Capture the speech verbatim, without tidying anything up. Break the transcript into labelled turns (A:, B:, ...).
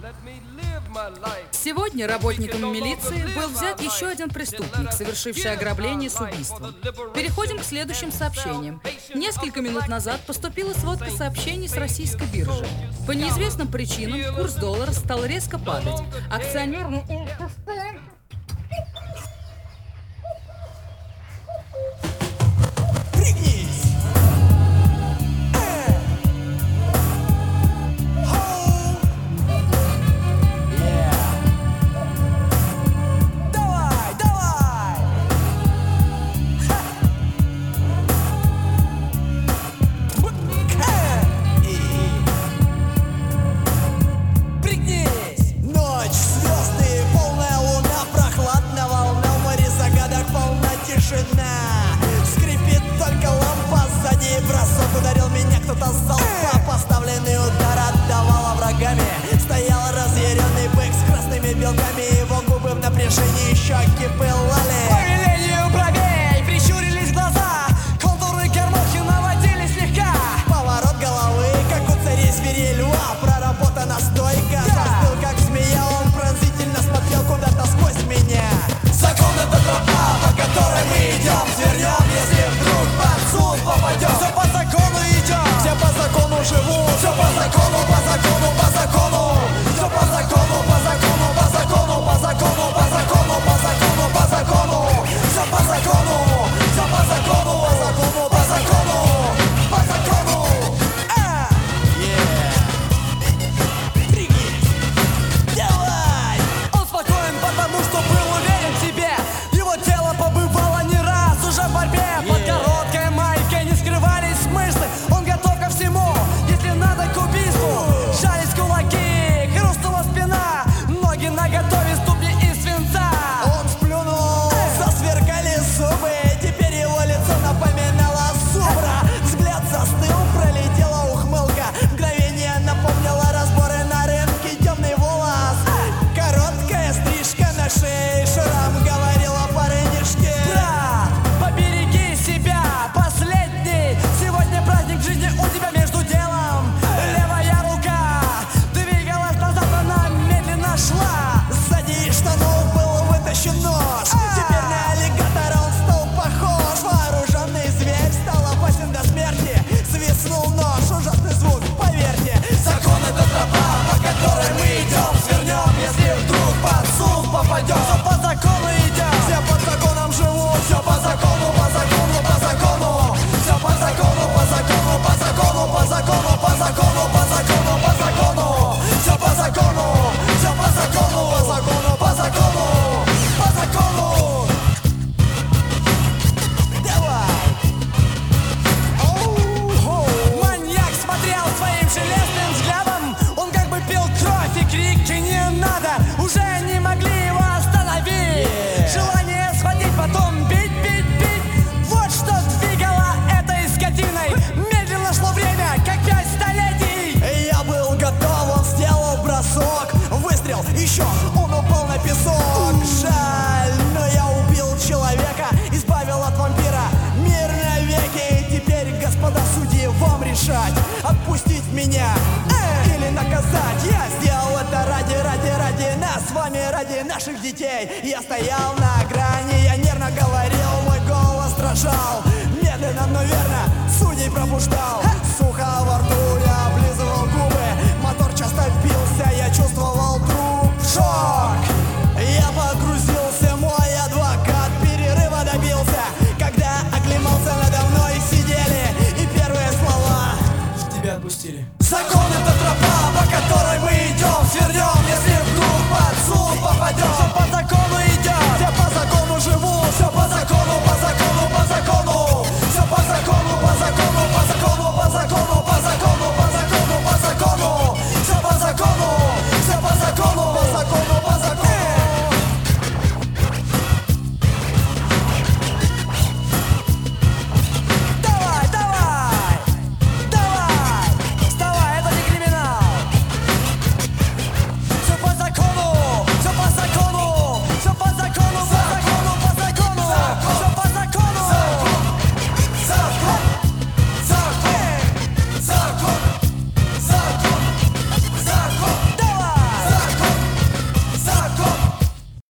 A: Сегодня работниками милиции был взят еще один преступник, совершивший ограбление с убийством. Переходим к следующим сообщениям. Несколько минут назад поступила сводка сообщений с российской биржи. По неизвестным причинам курс доллара стал резко падать. Акционерный...
B: Скрипит только лампа сзади, бросок ударил меня кто-то с залпа. Поставленный удар отдавала врагами. Стоял разъяренный бык с красными белками. Его губы в напряжении, щеки пылали. По велению бровей прищурились глаза, контуры кормухи наводили слегка. Поворот головы, как у царей зверей льва. Проработана стойка, застыл как змея. Он пронзительно смотрел куда-то сквозь меня. Закон — это тропа, по которой мы идем. Свернем, если вдруг под суд попадем. Все по закону идем, все по закону живут. Все по закону, по закону, по закону. Все по закону, по закону, по закону, по закону, по закону, по закону, по закону. Все по закону, все по закону, по закону, по закону, по закону. А! Пригнись, давай. Он спокоен, потому что был уверен в себе. Его тело побывало не раз уже в борьбе. Под короткой майкой не скрывались смыслы. Он готов ко всему, если надо к убийству. Сжались кулаки, хрустнула спина. Ноги наготове, ступни из свинца. Он сплюнул, засверкали зубы. Теперь его лицо напоминало зубра. Взгляд застыл, пролетела ухмылка. Мгновение напомнило разборы на рынке. Темный волос, короткая стрижка на шее. Шрам говорил о парнишке. Брат, побереги себя, последний. Сегодня праздник жизни у тебя между делом. Левая рука двигалась назад, она медленно шла. Сзади из штанов был вытащен нож. Теперь на аллигатора он стал похож. Вооруженный зверь стал опасен до смерти. Свистнул нож, ужасный звук, поверьте. Закон — это тропа, по которой мы идем. Свернем, если вдруг под суд попадем. Все по закону идем, все под законом живут. Все по закону, по закону, по закону. Все по закону, по закону, по закону, по закону, по закону, по закону, по закону. Все по закону, все по закону, по закону, по закону, по закону. Давай. Оу-хоу. Маньяк смотрел своим железным взглядом. Он как бы пил кровь, и крики «не надо» уже не могли его остановить. Желание схватить, потом бить, бить, бить. Вот что двигало этой скотиной. Медленно шло время, как пять столетий. Я был готов, он сделал бросок. Выстрел, еще, он упал на песок. Жаль, но я убил человека, избавил от вампира мир навеки. Теперь, господа судьи, вам решать, отпустить меня э, или наказать. Я сделал это ради, ради, ради нас с вами, ради наших детей. Я стоял на грани, я нервно говорил, мой голос дрожал. Медленно, но верно, судей пробуждал. Сухо во рту я